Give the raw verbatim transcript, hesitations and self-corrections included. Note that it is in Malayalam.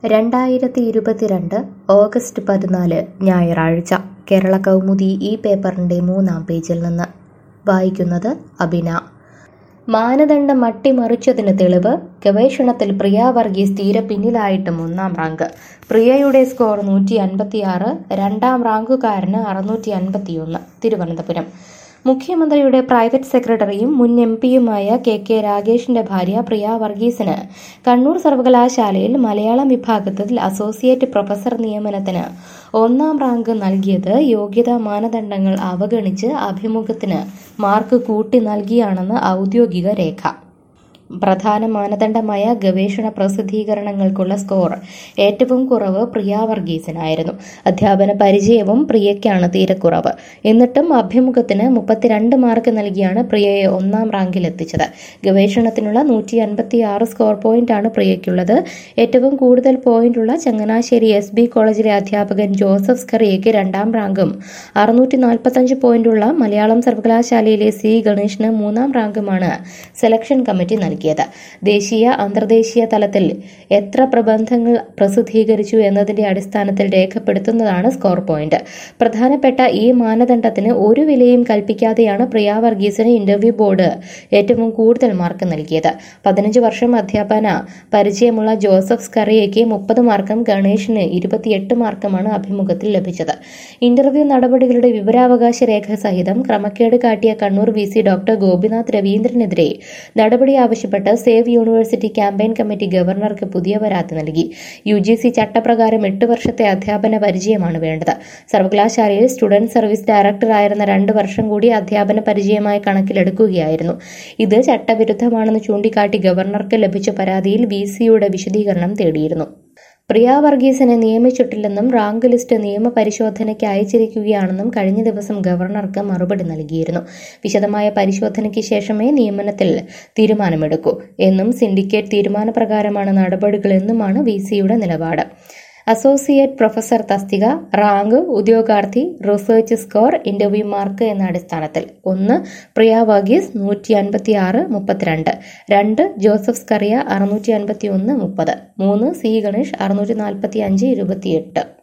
രണ്ടായിരത്തി ഇരുപത്തിരണ്ട് ഓഗസ്റ്റ് പതിനാല് ഞായറാഴ്ച കേരള കൗമുദി ഈ പേപ്പറിന്റെ മൂന്നാം പേജിൽ നിന്ന് വായിക്കുന്നത് അബിന. മാനദണ്ഡം അട്ടിമറിച്ചതിന് തെളിവ്, ഗവേഷണത്തിൽ പ്രിയ വർഗീസ് തീരെ പിന്നിലായിട്ടും ഒന്നാം റാങ്ക്. പ്രിയയുടെ സ്കോർ നൂറ്റി അൻപത്തിയാറ്, രണ്ടാം റാങ്കുകാരന് അറുന്നൂറ്റി അൻപത്തിയൊന്ന്. തിരുവനന്തപുരം. മുഖ്യമന്ത്രിയുടെ പ്രൈവറ്റ് സെക്രട്ടറിയും മുൻ എം പിയുമായ കെ കെ രാഗേഷിന്റെ ഭാര്യ പ്രിയ വർഗീസിന് കണ്ണൂർ സർവകലാശാലയിൽ മലയാളം വിഭാഗത്തിൽ അസോസിയേറ്റ് പ്രൊഫസർ നിയമനത്തിന് ഒന്നാം റാങ്ക് നൽകിയത് യോഗ്യതാ മാനദണ്ഡങ്ങൾ അവഗണിച്ച് അഭിമുഖത്തിന് മാർക്ക് കൂട്ടി നൽകിയാണെന്ന് ഔദ്യോഗിക രേഖ. പ്രധാന മാനദണ്ഡമായ ഗവേഷണ പ്രസിദ്ധീകരണങ്ങൾക്കുള്ള സ്കോർ ഏറ്റവും കുറവ് പ്രിയ വർഗീസിനായിരുന്നു. അധ്യാപന പരിചയവും പ്രിയയ്ക്കാണ് തീരെ കുറവ്. എന്നിട്ടും അഭിമുഖത്തിന് മുപ്പത്തിരണ്ട് മാർക്ക് നൽകിയാണ് പ്രിയയെ ഒന്നാം റാങ്കിലെത്തിച്ചത്. ഗവേഷണത്തിനുള്ള നൂറ്റി അൻപത്തി ആറ് സ്കോർ പോയിന്റാണ് പ്രിയയ്ക്കുള്ളത്. ഏറ്റവും കൂടുതൽ പോയിന്റുള്ള ചങ്ങനാശ്ശേരി എസ് ബി കോളേജിലെ അധ്യാപകൻ ജോസഫ് സ്കറിയയ്ക്ക് രണ്ടാം റാങ്കും അറുന്നൂറ്റി നാൽപ്പത്തഞ്ച് പോയിന്റുള്ള മലയാളം സർവകലാശാലയിലെ സി ഗണേഷിന് മൂന്നാം റാങ്കുമാണ് സെലക്ഷൻ കമ്മിറ്റി നൽകിയത്. ദേശീയ അന്തർദേശീയ തലത്തിൽ എത്ര പ്രബന്ധങ്ങൾ പ്രസിദ്ധീകരിച്ചു എന്നതിന്റെ അടിസ്ഥാനത്തിൽ രേഖപ്പെടുത്തുന്നതാണ് സ്കോർ പോയിന്റ്. പ്രധാനപ്പെട്ട ഈ മാനദണ്ഡത്തിന് ഒരു വിലയും കൽപ്പിക്കാതെയാണ് പ്രിയ വർഗീസിന് ഇന്റർവ്യൂ ബോർഡ് ഏറ്റവും കൂടുതൽ മാർക്ക് നൽകിയത്. പതിനഞ്ച് വർഷം അധ്യാപന പരിചയമുള്ള ജോസഫ് സ്കറിയയ്ക്ക് മുപ്പത് മാർക്കും ഗണേഷിന് ഇരുപത്തിയെട്ട് മാർക്കുമാണ് അഭിമുഖത്തിൽ ലഭിച്ചത്. ഇന്റർവ്യൂ നടപടികളുടെ വിവരാവകാശ രേഖ സഹിതം ക്രമക്കേട് കാട്ടിയ Kannur V C doctor Gopinath രവീന്ദ്രനെതിരെ നടപടി ആവശ്യപ്പെട്ട് സേവ് യൂണിവേഴ്സിറ്റി ക്യാമ്പയിൻ കമ്മിറ്റി ഗവർണർക്ക് പുതിയ പരാതി നൽകി. യു ജി സി ചട്ടപ്രകാരം എട്ട് വർഷത്തെ അധ്യാപന പരിചയമാണ് വേണ്ടത്. സർവകലാശാലയിൽ സ്റ്റുഡന്റ് സർവീസ് ഡയറക്ടറായിരുന്ന രണ്ട് വർഷം കൂടി അധ്യാപന പരിചയമായി കണക്കിലെടുക്കുകയായിരുന്നു. ഇത് ചട്ടവിരുദ്ധമാണെന്ന് ചൂണ്ടിക്കാട്ടി ഗവർണർക്ക് ലഭിച്ച പരാതിയിൽ വി സിയുടെ വിശദീകരണം തേടിയിരുന്നു. പ്രിയ വർഗീസിനെ നിയമിച്ചിട്ടില്ലെന്നും റാങ്ക് ലിസ്റ്റ് നിയമപരിശോധനയ്ക്ക് അയച്ചിരിക്കുകയാണെന്നും കഴിഞ്ഞ ദിവസം ഗവർണർക്ക് മറുപടി നൽകിയിരുന്നു. വിശദമായ പരിശോധനയ്ക്ക് ശേഷമേ നിയമനത്തിൽ തീരുമാനമെടുക്കൂ എന്നും സിൻഡിക്കേറ്റ് തീരുമാനപ്രകാരമാണ് നടപടികളെന്നുമാണ് വി സിയുടെ നിലപാട്. അസോസിയേറ്റ് പ്രൊഫസർ തസ്തിക, റാങ്ക്, ഉദ്യോഗാർത്ഥി, റിസർച്ച് സ്കോർ, ഇന്റർവ്യൂ മാർക്ക് എന്ന അടിസ്ഥാനത്തിൽ ഒന്ന് പ്രിയ വർഗീസ് നൂറ്റി അൻപത്തി ആറ് മുപ്പത്തിരണ്ട്, രണ്ട് ജോസഫ് സ്കറിയ അറുന്നൂറ്റി അൻപത്തി ഒന്ന് മുപ്പത്, മൂന്ന് സി ഗണേഷ് അറുന്നൂറ്റി നാൽപ്പത്തി അഞ്ച് ഇരുപത്തിയെട്ട്.